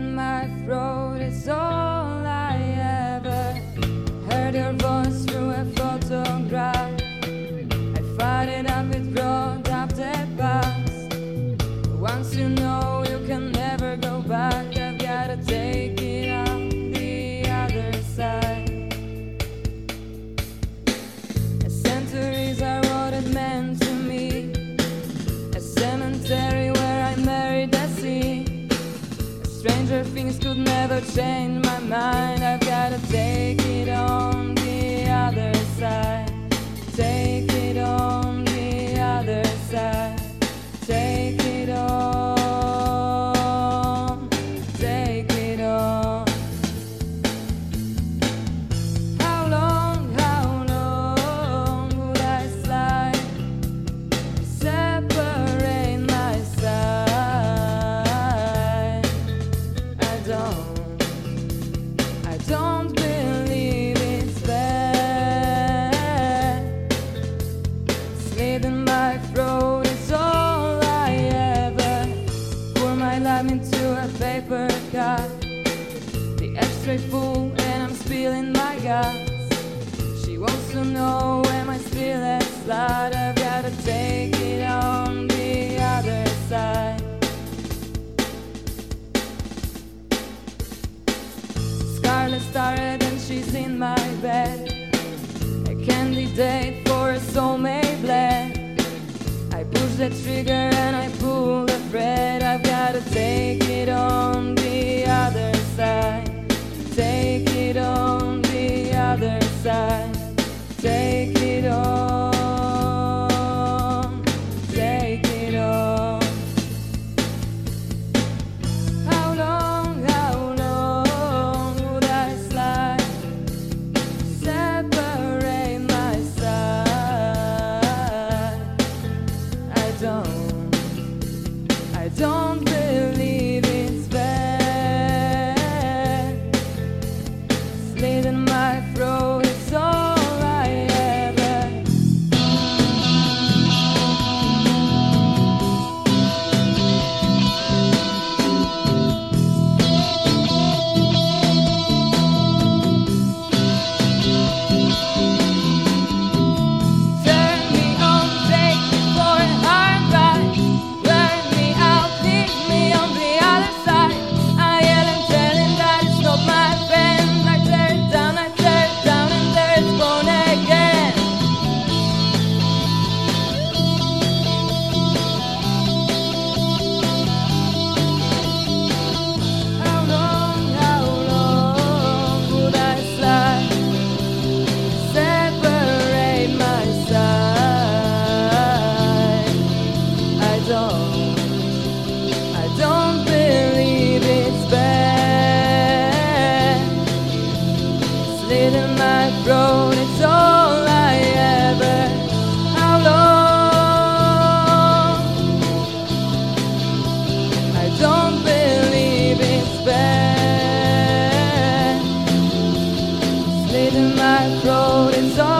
in my throat is all I ever heard your voice through a photograph. I fired it up with road up the past. Once you know you can never go back, I've gotta take it on the other side. Centuries are what it meant to me. A cemetery where I married the sea. Stranger things could never change my mind. I've gotta take it on the other side. Take it on the other side. Take it on. Take it on. How long would I slide? Separate my side. I don't believe it's fair. Slit in my throat is all I ever. Pour my life into a paper cup. The x-ray full and I'm spilling my guts. She wants to know, am I still a slut? I've gotta take it on the other side. Scarlet started and she's in my bed. A candidate for a soulmate bled. I push the trigger and I pull the thread. I've gotta take it on the other side. Take it on the other side. Take it on. Take it on. How long would I slide? Separate my side. I don't believe it's fair. Slit in my throat is all I ever. Turn me on, take me for a hard ride. Burn me out, leave me on the other side. I yell and tell him that it's not my friend. I tear it down, and there it's born again. How long would I slide? Separate my side. I don't believe it's bad. Slit in my throat, it's all I ever. How long? I don't believe it's bad. Slit in my throat, it's all